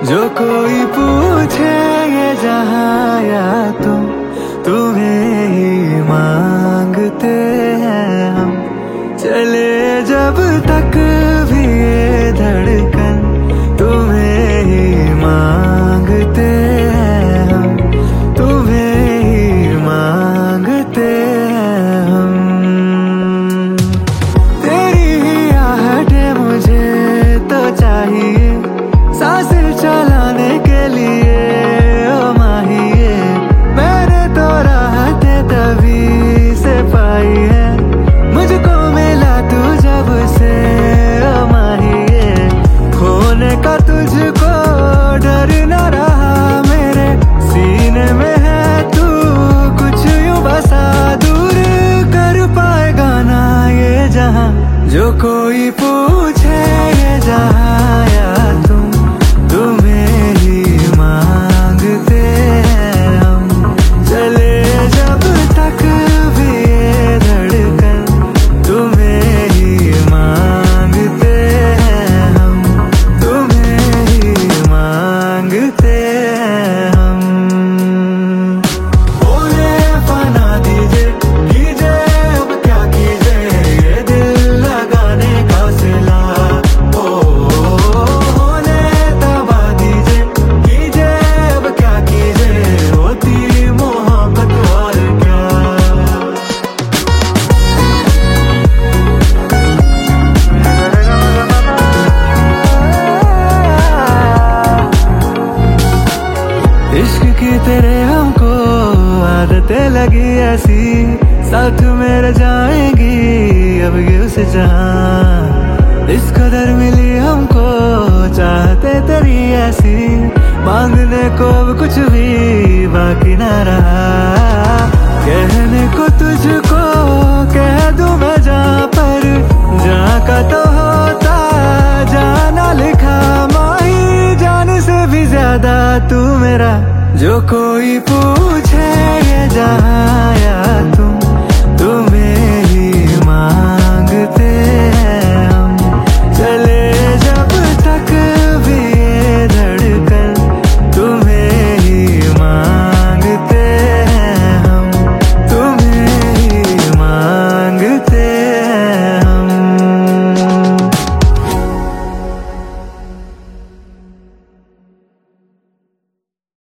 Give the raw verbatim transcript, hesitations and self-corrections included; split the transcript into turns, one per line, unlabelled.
जो कोई पूछे ये जहां या तुम, तुम्हें ही मांगते हैं हम। चले जब तक भी ये धड़कन, तुम्हें ही मांगते हैं हम, तुम्हें ही मांगते हैं हम। तेरी ही आहटें मुझे तो चाहिए, सांसें चलाने के लिए ओ माहिए। मैंने तो राहतें तभी से पाई है, मुझको मिला तू जब से ओ माहिए। खोने का तुझको डर न रहा, मेरे सीने में है तू कुछ यूं बसा। दूर कर पाएगा ना ये जहां, जो कोई पूछे ये जहां या तुम, तुम्हें ही मांगते हैं हम। चले जब तक भी ये धड़कन, तुम्हें ही मांगते हैं हम, तुम्हें ही मांगते हैं हम। बोले फना दीजिए, कीजिए अब क्या कीजिए, ये दिल लगाने का सिला। ओ होने तबा दीजिए, कीजिए अब क्या कीजिए, होती मोहब्बत और क्या। इश्क की तेरे हमको आदतें लगी ऐसी, साथ मेरे जाएंगी अब ये उस जहां। इस कदर मिली हमको चाहते तेरी ऐसी, मांगने को अब कुछ भी बाकी ना रहा। कहने को तुझको कह दूं मैं जहाँ पर, जहाँ का तो होता जाना लिखा। माही जान से भी ज्यादा तू मेरा, जो कोई